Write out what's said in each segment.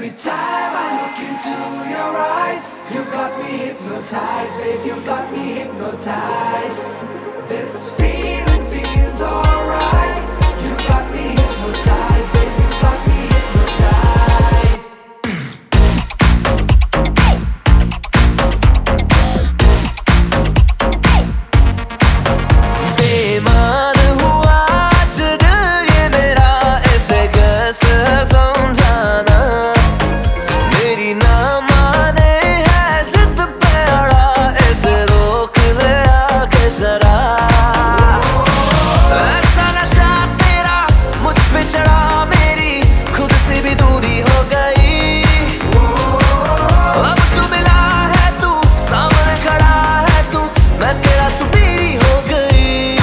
Every time I look into your eyes, you got me hypnotized, babe, you got me hypnotized. This feeling feels alright. You got me hypnotized, babe, you got me hypnotized. बेईमान हुआ आज दिल ये मेरा, ऐसे कैसे समझाना। मेरी ना माने है जिद पे अड़ा, ऐसे रोक ले आके जरा। ऐसा नशा तेरा मुझ पे चढ़ा, मेरी खुद से भी दूरी हो गई। अब जो मिला है तू, सामने खड़ा है तू, मैं तेरा तू मेरी हो गई।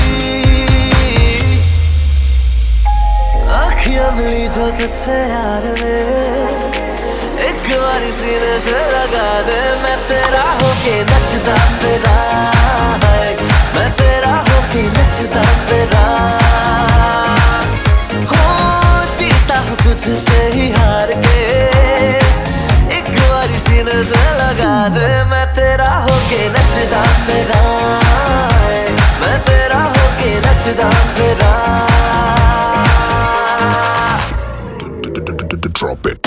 अखियां मिली जो तुझसे यार वे, एक बारी सीने से लगा दे। मैं तेरा होके नचता फिरा, मैं तेरा होके नचता फिरा। हो जीता हूँ तुझसे ही हार के, एक बारी सीने से लगा दे। मैं तेरा होके नचता फिरा, मैं तेरा होके नचता फिरा। Drop it.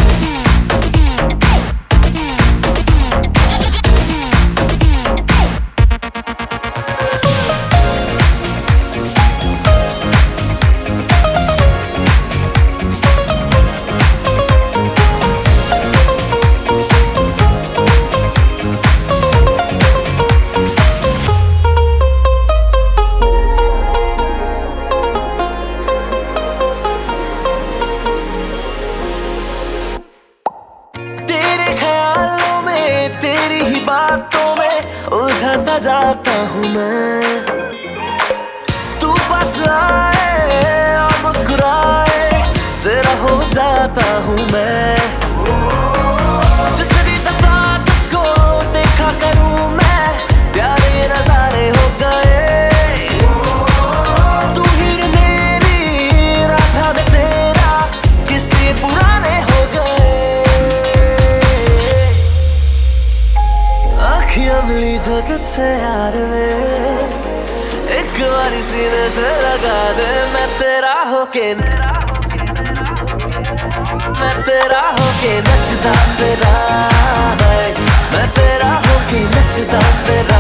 तेरे ख्यालों में, तेरी ही बातों में उलझा सा जाता हूँ मैं। तू पास आए और मुस्कुराए, तेरा हो जाता हूँ मैं। जितनी दफा तुझको देखा करूँ मैं, प्यारे नजारे हो गए। तू ही मेरी राधा में तेरा, किसी पुराने हो गए। अखियां मिली जो तुझसे यार वे, एक बारी सीने से लगा दे। मैं तेरा होके, मैं तेरा होके नचता फिरा, मैं तेरा होके नचता फिरा।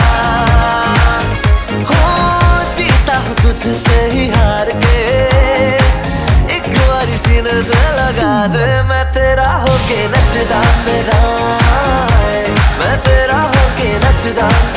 हो जीता हूँ तुझसे ही हार के, एक बारी सीने से लगा दे। मैं तेरा होके नचता फिरा, मैं तेरा होके नचता